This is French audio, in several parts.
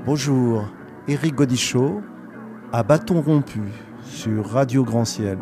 Bonjour, Éric Godichaud, à Bâton rompu, sur Radio Grand Ciel.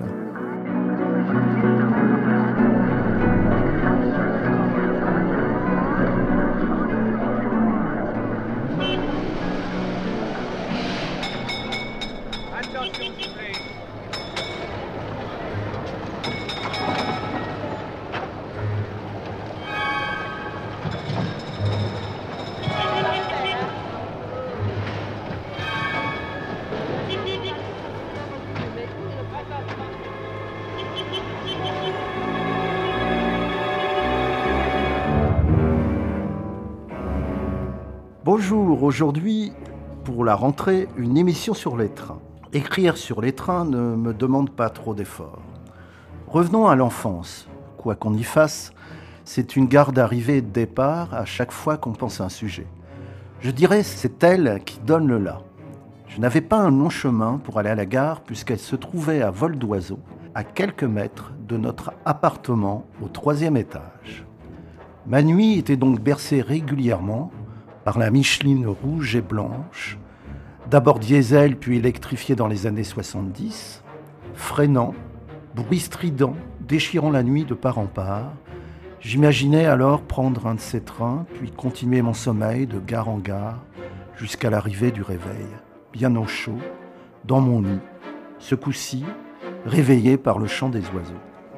Bonjour, aujourd'hui, pour la rentrée, une émission sur les trains. Écrire sur les trains ne me demande pas trop d'efforts. Revenons à l'enfance. Quoi qu'on y fasse, c'est une gare d'arrivée et de départ à chaque fois qu'on pense à un sujet. Je dirais c'est elle qui donne le là. Je n'avais pas un long chemin pour aller à la gare puisqu'elle se trouvait à vol d'oiseau, à quelques mètres de notre appartement au 3e étage. Ma nuit était donc bercée régulièrement par la Micheline rouge et blanche, d'abord diesel puis électrifiée dans les années 70, freinant, bruit strident, déchirant la nuit de part en part. J'imaginais alors prendre un de ces trains, puis continuer mon sommeil de gare en gare jusqu'à l'arrivée du réveil, bien au chaud, dans mon lit, ce coup-ci, réveillé par le chant des oiseaux.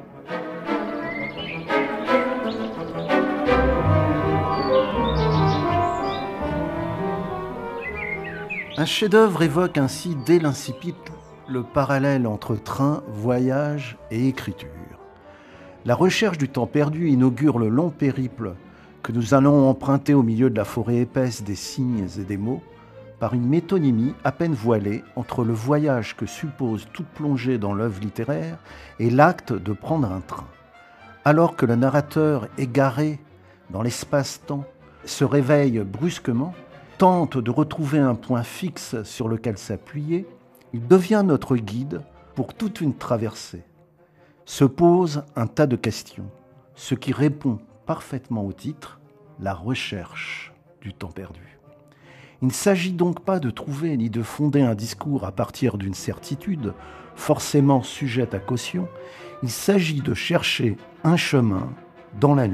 Un chef-d'œuvre évoque ainsi dès l'incipit le parallèle entre train, voyage et écriture. La recherche du temps perdu inaugure le long périple que nous allons emprunter au milieu de la forêt épaisse des signes et des mots par une métonymie à peine voilée entre le voyage que suppose toute plongée dans l'œuvre littéraire et l'acte de prendre un train. Alors que le narrateur, égaré dans l'espace-temps, se réveille brusquement, tente de retrouver un point fixe sur lequel s'appuyer, il devient notre guide pour toute une traversée. Se pose un tas de questions, ce qui répond parfaitement au titre, la recherche du temps perdu. Il ne s'agit donc pas de trouver ni de fonder un discours à partir d'une certitude, forcément sujette à caution, il s'agit de chercher un chemin dans la nuit.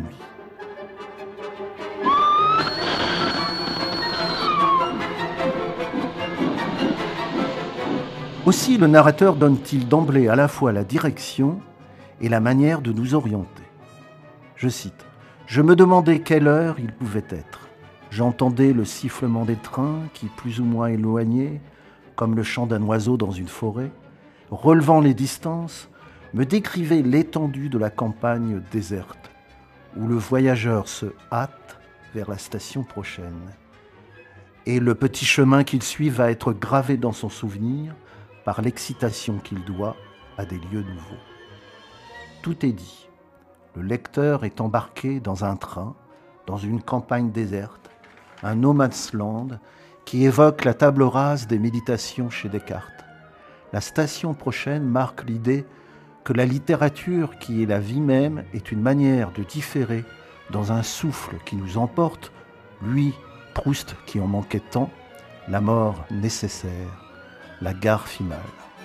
Aussi, le narrateur donne-t-il d'emblée à la fois la direction et la manière de nous orienter. Je cite : « Je me demandais quelle heure il pouvait être. J'entendais le sifflement des trains qui, plus ou moins éloignés, comme le chant d'un oiseau dans une forêt, relevant les distances, me décrivaient l'étendue de la campagne déserte, où le voyageur se hâte vers la station prochaine. Et le petit chemin qu'il suit va être gravé dans son souvenir par l'excitation qu'il doit à des lieux nouveaux. » Tout est dit. Le lecteur est embarqué dans un train, dans une campagne déserte, un no man's land qui évoque la table rase des méditations chez Descartes. La station prochaine marque l'idée que la littérature, qui est la vie même, est une manière de différer dans un souffle qui nous emporte, lui, Proust, qui en manquait tant, la mort nécessaire, la gare finale.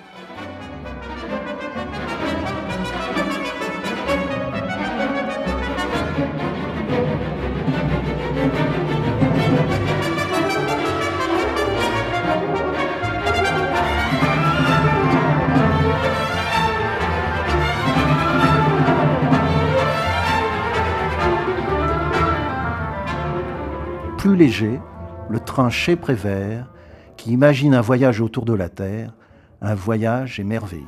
Plus léger, le train chez Prévert, qui imagine un voyage autour de la Terre, un voyage émerveillé.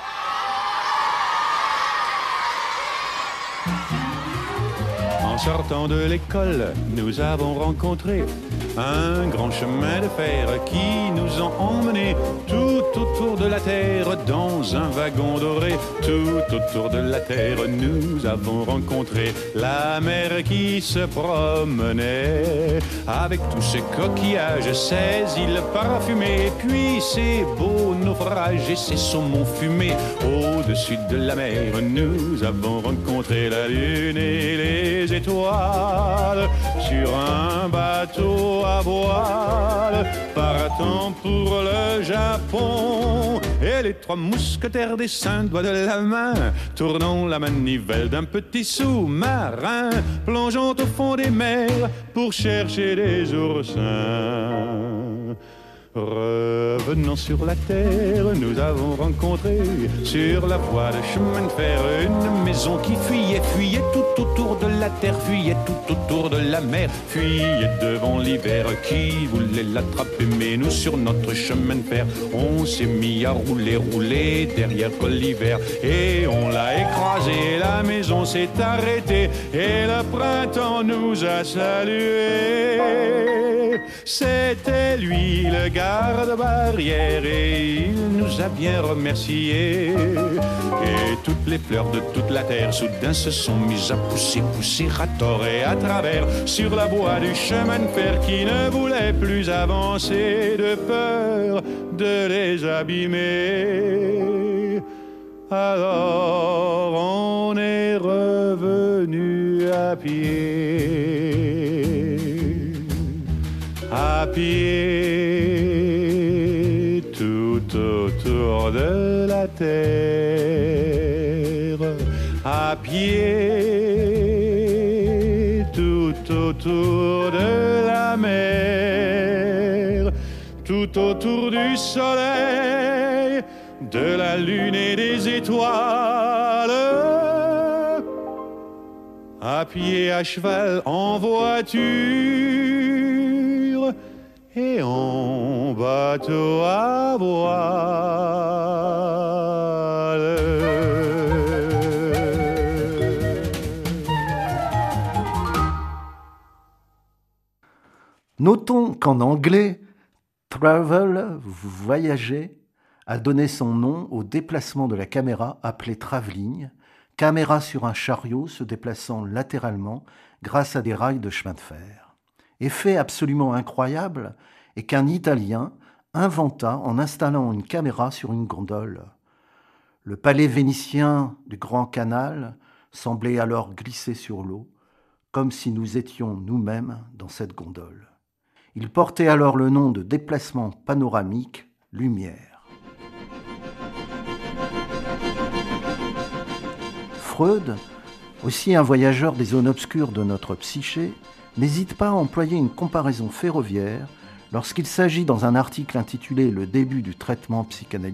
En sortant de l'école, nous avons rencontré un grand chemin de fer qui nous a emmenés tout autour de la terre, dans un wagon doré, tout autour de la terre, nous avons rencontré la mer qui se promenait avec tous ses coquillages, ses îles parfumées, puis ses beaux naufrages et ses saumons fumés. Au-dessus de la mer, nous avons rencontré la lune et les étoiles sur un bateau à voile, partant pour le Japon. Et les trois mousquetaires des 5 doigts de la main, tournant la manivelle d'un petit sous-marin, plongeant au fond des mers pour chercher des oursins. Revenant sur la terre, nous avons rencontré sur la voie de chemin de fer une maison qui fuyait, fuyait tout autour de la terre, fuyait tout autour de la mer, fuyait devant l'hiver qui voulait l'attraper. Mais nous, sur notre chemin de fer, on s'est mis à rouler, rouler derrière l'hiver, et on l'a écrasé. La maison s'est arrêtée et le printemps nous a salués. C'était lui le garde-barrière et il nous a bien remerciés. Et toutes les fleurs de toute la terre soudain se sont mises à pousser, pousser à tort et à travers sur la voie du chemin de fer qui ne voulait plus avancer de peur de les abîmer. Alors on est revenu à pied, tout autour de la terre, à pied, tout autour de la mer, tout autour du soleil, de la lune et des étoiles, à pied, à cheval, en voiture et en bateau à voile. Notons qu'en anglais, travel, voyager, a donné son nom au déplacement de la caméra appelé travelling, caméra sur un chariot se déplaçant latéralement grâce à des rails de chemin de fer. Et fait absolument incroyable est qu'un Italien inventa en installant une caméra sur une gondole. Le palais vénitien du Grand Canal semblait alors glisser sur l'eau, comme si nous étions nous-mêmes dans cette gondole. Il portait alors le nom de déplacement panoramique lumière. Freud, aussi un voyageur des zones obscures de notre psyché, n'hésite pas à employer une comparaison ferroviaire lorsqu'il s'agit, dans un article intitulé « Le début du traitement psychanalytique »,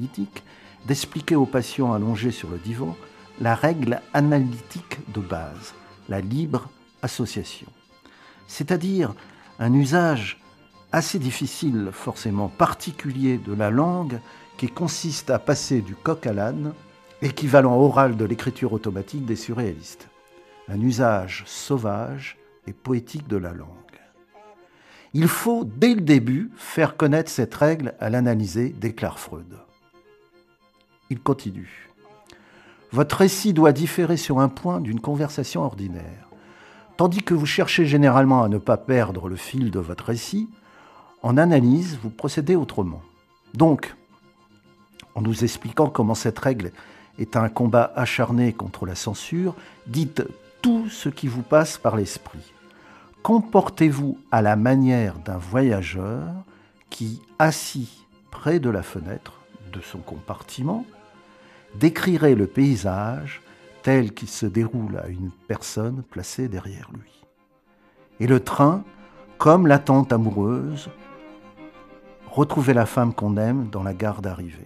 d'expliquer aux patients allongés sur le divan la règle analytique de base, la libre association. C'est-à-dire un usage assez difficile, forcément particulier de la langue, qui consiste à passer du coq à l'âne, équivalent oral de l'écriture automatique des surréalistes. Un usage sauvage et poétique de la langue. Il faut, dès le début, faire connaître cette règle à l'analyser, déclare Freud. Il continue. Votre récit doit différer sur un point d'une conversation ordinaire. Tandis que vous cherchez généralement à ne pas perdre le fil de votre récit, en analyse, vous procédez autrement. Donc, en nous expliquant comment cette règle est un combat acharné contre la censure, dites tout ce qui vous passe par l'esprit. Comportez-vous à la manière d'un voyageur qui, assis près de la fenêtre de son compartiment, décrirait le paysage tel qu'il se déroule à une personne placée derrière lui. Et le train, comme l'attente amoureuse, retrouver la femme qu'on aime dans la gare d'arrivée.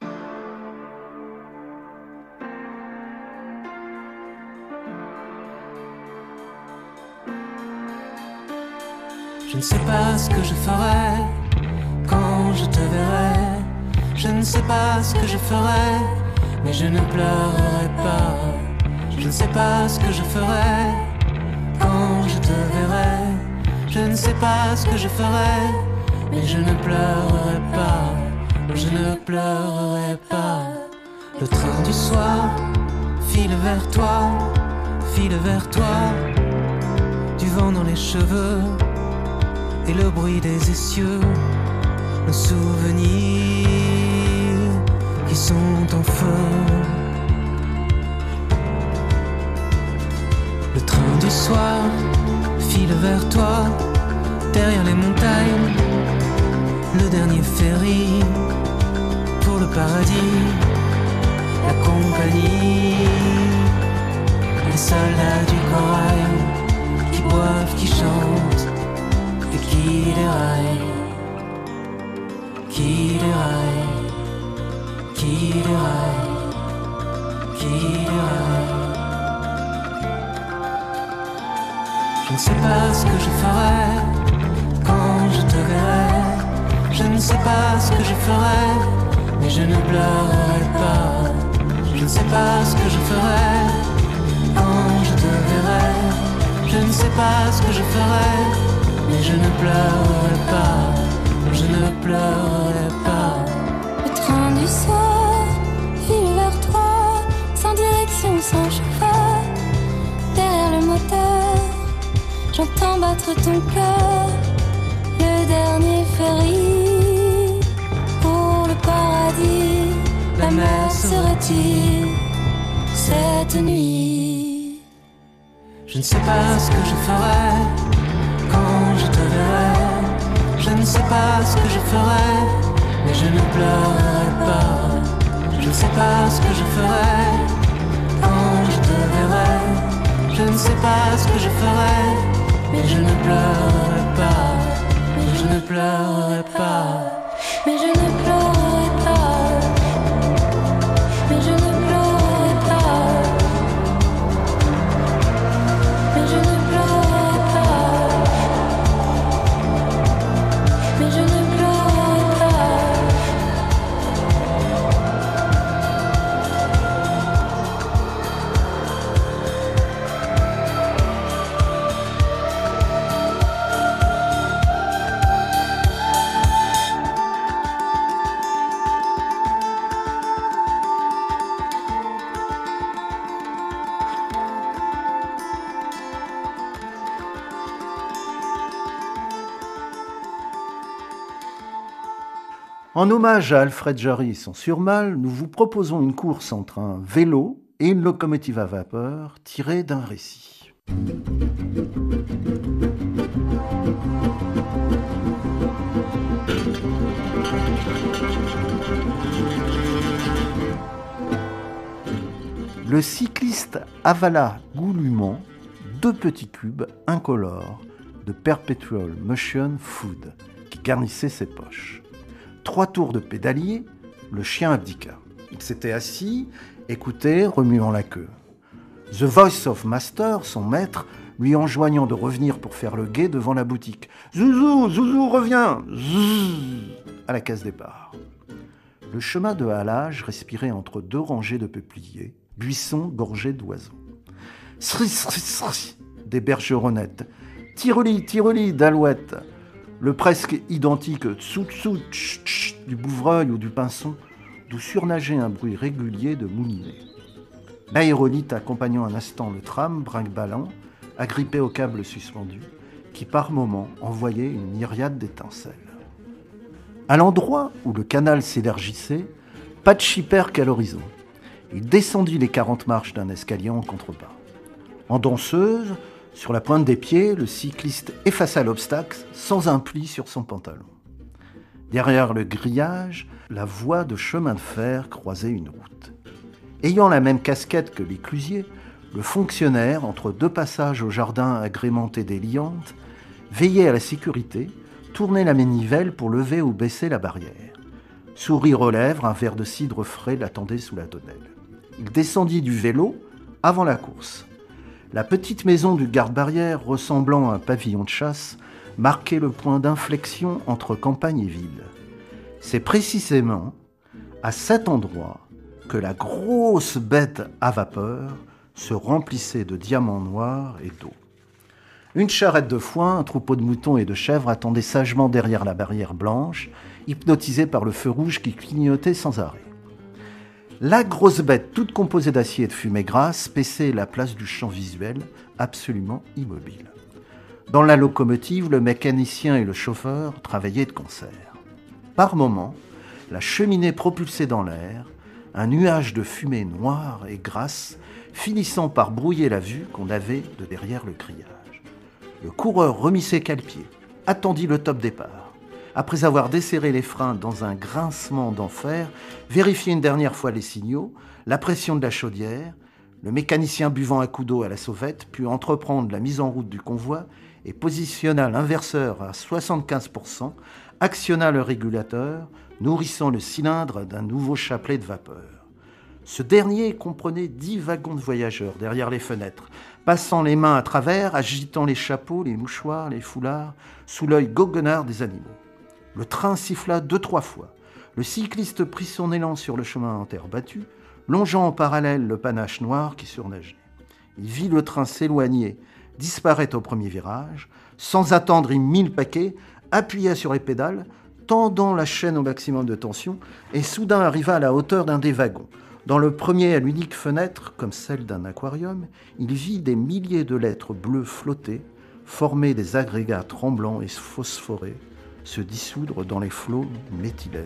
Je ne sais pas ce que je ferai quand je te verrai. Je ne sais pas ce que je ferai, mais je ne pleurerai pas. Je ne sais pas ce que je ferai quand je te verrai. Je ne sais pas ce que je ferai, mais je ne pleurerai pas. Je ne pleurerai pas. pleurerai pas. Le train du soir file vers toi, du vent dans les cheveux et le bruit des essieux, nos souvenirs qui sont en feu. Le train du soir file vers toi, derrière les montagnes, le dernier ferry pour le paradis, la compagnie, les soldats du corail qui boivent, qui chantent et qui déraillent, qui déraillent, qui déraillent, qui déraillent. Je ne sais pas ce que je ferai quand je te verrai. Je ne sais pas ce que je ferai, mais je ne pleurerai pas. Je ne sais pas ce que je ferai quand je te verrai. Je ne sais pas ce que je ferai, mais je ne pleurerai pas. Je ne pleurerai pas. Le train du soir file vers toi, sans direction, sans chauffeur. Derrière le moteur, j'entends battre ton cœur. Le dernier ferry pour le paradis. La mer serait-il cette nuit? Je ne sais pas ce que je ferai quand je te verrai. Je ne sais pas ce que je ferai, mais je ne pleurerai pas. Je ne sais pas ce que je ferai quand je te verrai. Je ne sais pas ce que je ferai, mais je ne pleurerai pas. Mais je ne pleurerai pas. Mais je ne pleurerai pas. Mais je ne pleurerai pas. Mais je ne pleurerai pas. Mais je ne pleurerai pas. En hommage à Alfred Jarry en Surmal, nous vous proposons une course entre un vélo et une locomotive à vapeur tirée d'un récit. Le cycliste avala goulûment 2 petits cubes incolores de Perpetual Motion Food qui garnissaient ses poches. 3 tours de pédalier, le chien abdiqua. Il s'était assis, écoutait, remuant la queue. The Voice of Master, son maître, lui enjoignant de revenir pour faire le guet devant la boutique. « Zouzou, Zouzou, reviens !» à la case départ. Le chemin de halage respirait entre 2 rangées de peupliers, buissons gorgés d'oiseaux. Sri, sri, sri, des bergeronnettes. Tiroli, tiroli, d'alouettes. Le presque identique tsou-tsou du bouvreuil ou du pinson, d'où surnageait un bruit régulier de moulinets. L'aérolite accompagnant un instant le tram, brinque-ballant, agrippé au câble suspendu, qui par moments envoyait une myriade d'étincelles. À l'endroit où le canal s'élargissait, pas de chipère qu'à l'horizon. Il descendit les 40 marches d'un escalier en contrebas. En danseuse, sur la pointe des pieds, le cycliste effaça l'obstacle sans un pli sur son pantalon. Derrière le grillage, la voie de chemin de fer croisait une route. Ayant la même casquette que l'éclusier, le fonctionnaire, entre 2 passages au jardin agrémenté des liantes, veillait à la sécurité, tournait la manivelle pour lever ou baisser la barrière. Sourire aux lèvres, un verre de cidre frais l'attendait sous la tonnelle. Il descendit du vélo avant la course. La petite maison du garde-barrière, ressemblant à un pavillon de chasse, marquait le point d'inflexion entre campagne et ville. C'est précisément à cet endroit que la grosse bête à vapeur se remplissait de diamants noirs et d'eau. Une charrette de foin, un troupeau de moutons et de chèvres attendaient sagement derrière la barrière blanche, hypnotisés par le feu rouge qui clignotait sans arrêt. La grosse bête, toute composée d'acier et de fumée grasse, paissait la place du champ visuel, absolument immobile. Dans la locomotive, le mécanicien et le chauffeur travaillaient de concert. Par moments, la cheminée propulsait dans l'air un nuage de fumée noire et grasse, finissant par brouiller la vue qu'on avait de derrière le grillage. Le coureur remit ses cale-pieds, attendit le top départ. Après avoir desserré les freins dans un grincement d'enfer, vérifié une dernière fois les signaux, la pression de la chaudière, le mécanicien buvant un coup d'eau à la sauvette put entreprendre la mise en route du convoi et positionna l'inverseur à 75%, actionna le régulateur, nourrissant le cylindre d'un nouveau chapelet de vapeur. Ce dernier comprenait 10 wagons de voyageurs derrière les fenêtres, passant les mains à travers, agitant les chapeaux, les mouchoirs, les foulards, sous l'œil goguenard des animaux. Le train siffla 2-3 fois. Le cycliste prit son élan sur le chemin en terre battue, longeant en parallèle le panache noir qui surnageait. Il vit le train s'éloigner, disparaître au premier virage. Sans attendre, il mit le paquet, appuya sur les pédales, tendant la chaîne au maximum de tension, et soudain arriva à la hauteur d'un des wagons. Dans le premier, à l'unique fenêtre, comme celle d'un aquarium, il vit des milliers de lettres bleues flotter, former des agrégats tremblants et phosphorés, se dissoudre dans les flots méthylènes.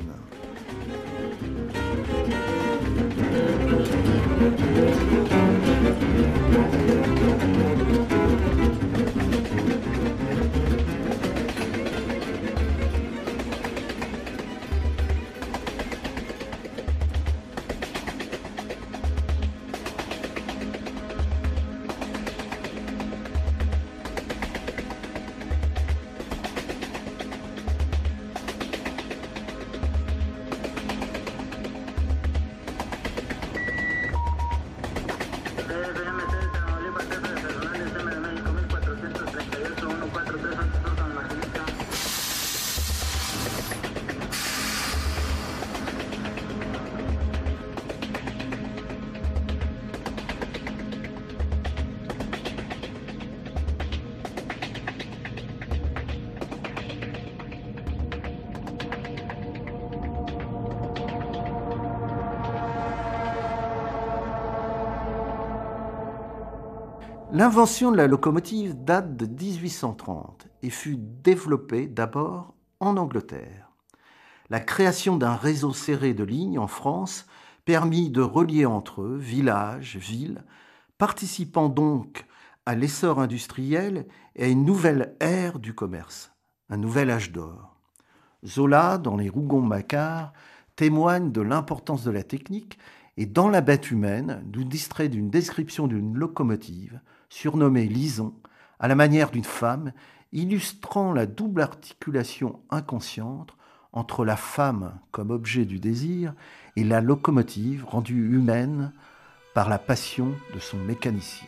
L'invention de la locomotive date de 1830 et fut développée d'abord en Angleterre. La création d'un réseau serré de lignes en France permit de relier entre eux villages, villes, participant donc à l'essor industriel et à une nouvelle ère du commerce, un nouvel âge d'or. Zola, dans les Rougon-Macquart, témoigne de l'importance de la technique et dans La bête humaine, nous distrait d'une description d'une locomotive surnommée Lison, à la manière d'une femme, illustrant la double articulation inconsciente entre la femme comme objet du désir et la locomotive rendue humaine par la passion de son mécanicien.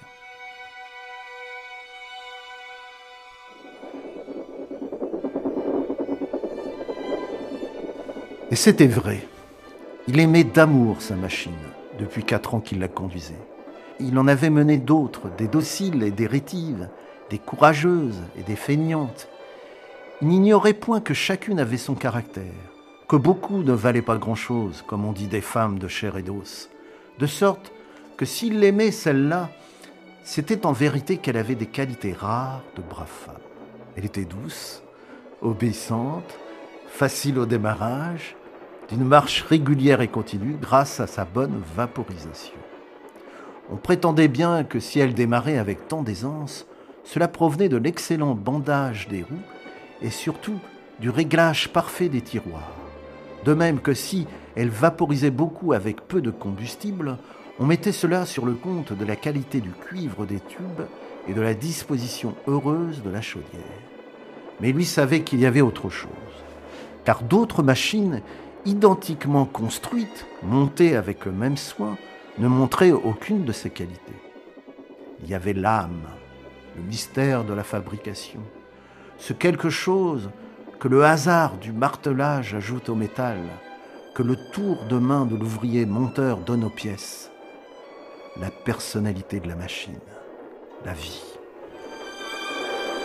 Et c'était vrai. Il aimait d'amour sa machine, depuis 4 ans qu'il la conduisait. Il en avait mené d'autres, des dociles et des rétives, des courageuses et des feignantes. Il n'ignorait point que chacune avait son caractère, que beaucoup ne valaient pas grand-chose, comme on dit des femmes de chair et d'os, de sorte que s'il aimait celle-là, c'était en vérité qu'elle avait des qualités rares de brave femme. Elle était douce, obéissante, facile au démarrage, d'une marche régulière et continue grâce à sa bonne vaporisation. On prétendait bien que si elle démarrait avec tant d'aisance, cela provenait de l'excellent bandage des roues et surtout du réglage parfait des tiroirs. De même que si elle vaporisait beaucoup avec peu de combustible, on mettait cela sur le compte de la qualité du cuivre des tubes et de la disposition heureuse de la chaudière. Mais lui savait qu'il y avait autre chose, car d'autres machines identiquement construites, montées avec le même soin, ne montraient aucune de ces qualités. Il y avait l'âme, le mystère de la fabrication, ce quelque chose que le hasard du martelage ajoute au métal, que le tour de main de l'ouvrier monteur donne aux pièces, la personnalité de la machine, la vie.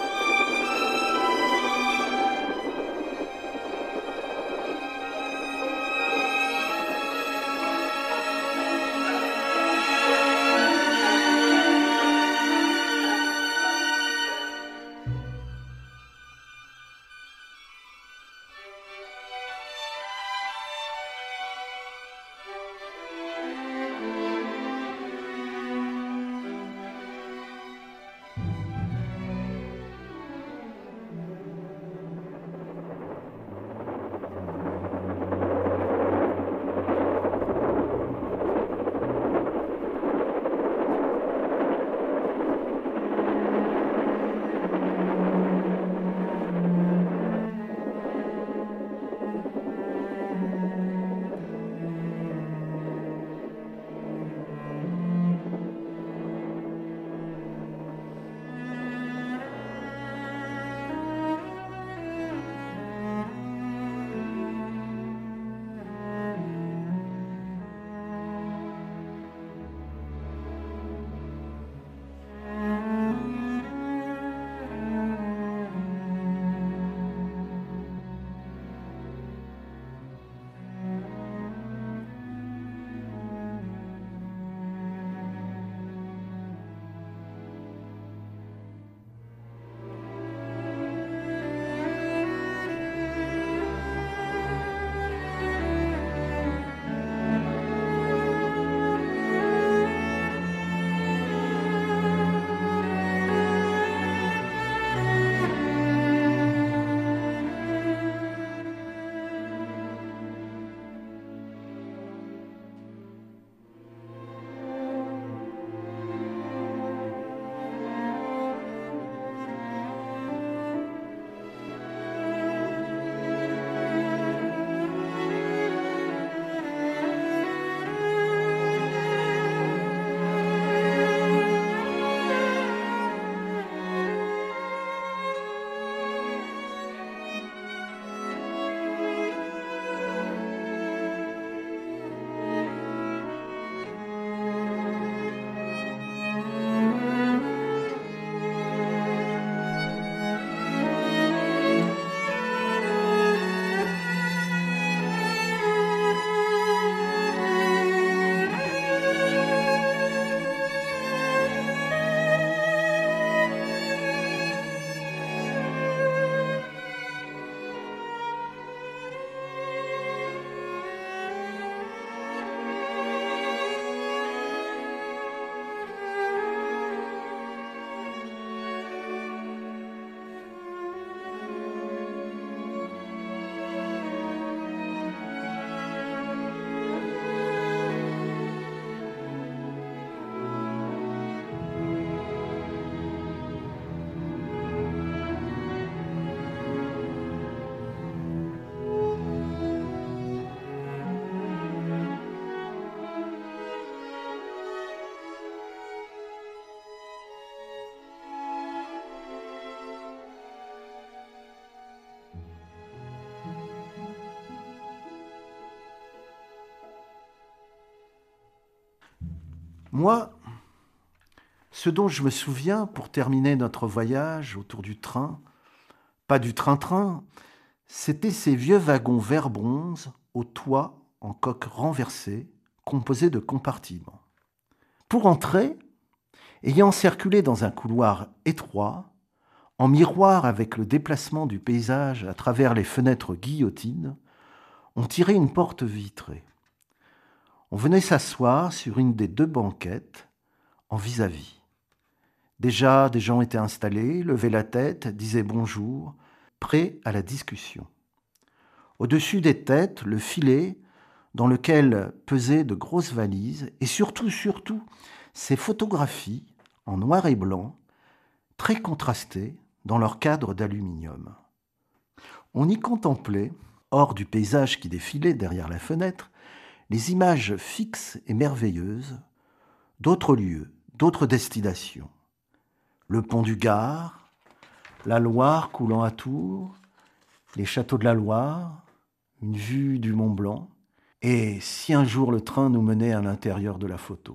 Moi, ce dont je me souviens pour terminer notre voyage autour du train, pas du train-train, c'était ces vieux wagons vert bronze au toit en coque renversée, composés de compartiments. Pour entrer, ayant circulé dans un couloir étroit, en miroir avec le déplacement du paysage à travers les fenêtres guillotines, on tirait une porte vitrée. On venait s'asseoir sur une des 2 banquettes, en vis-à-vis. Déjà, des gens étaient installés, levaient la tête, disaient bonjour, prêts à la discussion. Au-dessus des têtes, le filet dans lequel pesaient de grosses valises et surtout, ces photographies en noir et blanc, très contrastées dans leur cadre d'aluminium. On y contemplait, hors du paysage qui défilait derrière la fenêtre, les images fixes et merveilleuses d'autres lieux, d'autres destinations. Le pont du Gard, la Loire coulant à Tours, les châteaux de la Loire, une vue du Mont Blanc, et si un jour le train nous menait à l'intérieur de la photo.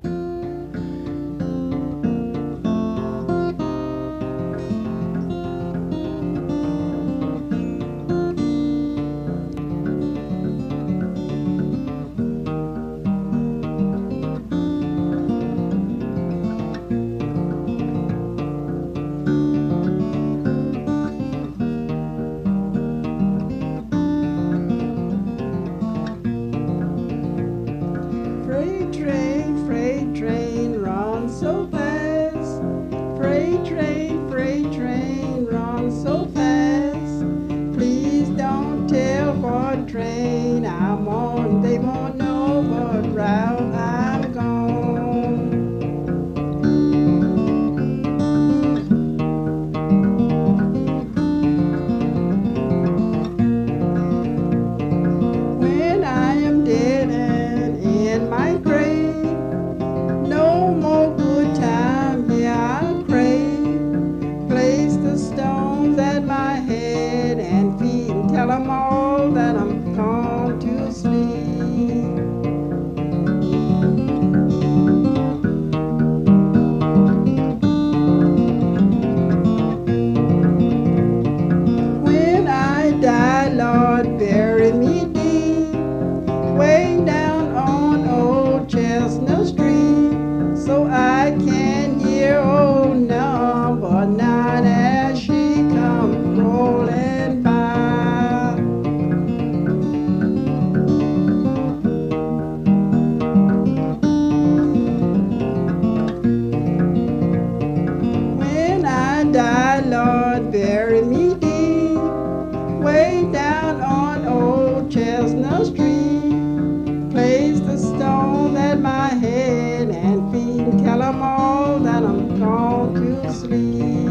Freight train, run so fast. Freight train, run so fast. Please don't tell what train I'm on. They won't know what route I'm gone. When I am dead and in my grave, no more good time, yeah, I'll crave. Place the stones at my head and feet and tell 'em all that I'm gone to sleep. When I die, Lord, bury me deep, way down on old Chestnut Street, so I can hear old number 9 as she comes rolling by. When I die, Lord, bury me deep, way down on old Chestnut Street. Place the stone at my head and feet and tell 'em all that I'm gone to sleep.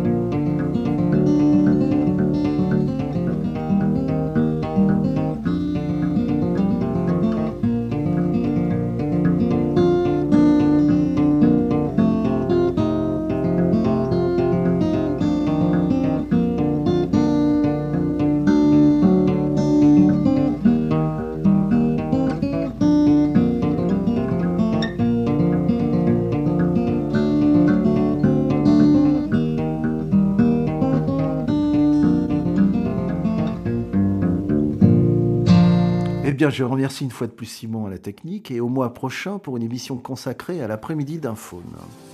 Eh bien, je remercie une fois de plus Simon à la technique et au mois prochain pour une émission consacrée à l'après-midi d'un faune.